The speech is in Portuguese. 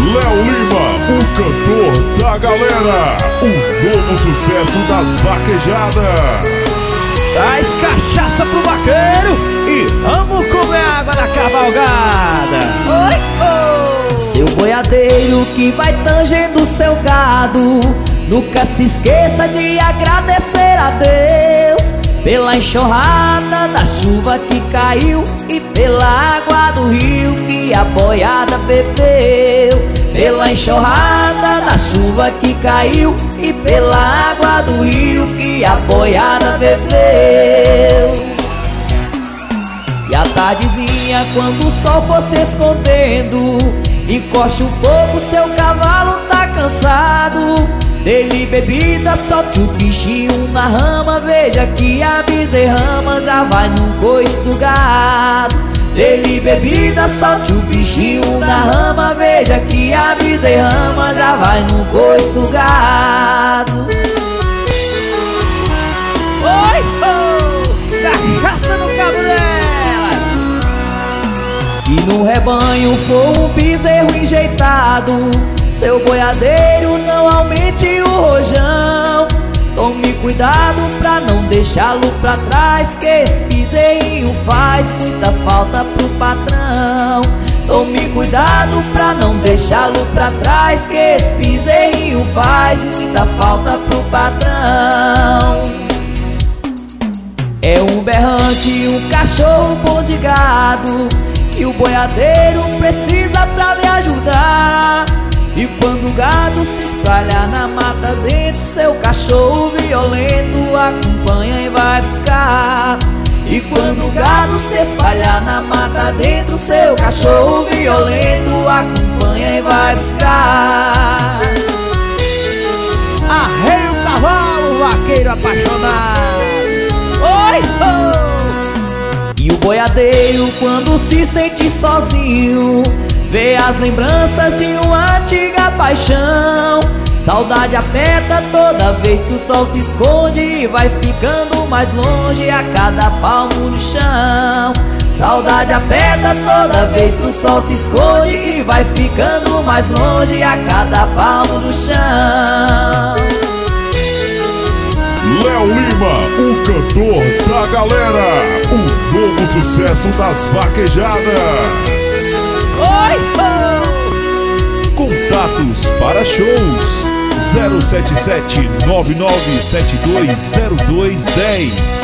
Léo Lima, o cantor da galera, o novo sucesso das vaquejadas. Traz cachaça pro vaqueiro e vamos comer água na cavalgada. Oi, Seu boiadeiro que vai tangendo seu gado, nunca se esqueça de agradecer a Deus pela enxurrada da chuva que caiu e pela água do rio que a boiada bebeu. Pela enxurrada da chuva que caiu e pela água do rio que a boiada bebeu. E à tardezinha, quando o sol for se escondendo, encoste um pouco, seu cavalo tá cansado. Dele bebida, solte o bichinho na rama, veja que a bezerrama já vai no coice do gado. Dele bebida, solte o bichinho na rama, veja que a bezerrama já vai no coice do gado. oi, cachaça no cabo delas. Se no rebanho for um bezerro enjeitado, seu boiadeiro não aumente o rojão. Tome cuidado pra não deixá-lo pra trás, que esse bezerrinho faz muita falta pro patrão. Tome cuidado pra não deixá-lo pra trás, que esse bezerrinho faz muita falta pro patrão. É um berrante, um cachorro bom de gado, que o boiadeiro precisa pra lhe ajudar. E quando o gado se espalha na mata dentro, seu cachorro violento acompanha e vai buscar. E quando o gado se espalha na mata dentro, seu cachorro violento acompanha e vai buscar. Arreia o cavalo, vaqueiro apaixonado. E o boiadeiro, quando se sente sozinho, vê as lembranças de uma antiga paixão. Saudade aperta toda vez que o sol se esconde e vai ficando mais longe a cada palmo no chão. Saudade aperta toda vez que o sol se esconde e vai ficando mais longe a cada palmo no chão. Léo Lima, o cantor da galera, o novo sucesso das vaquejadas. Contatos para shows 077 99720210.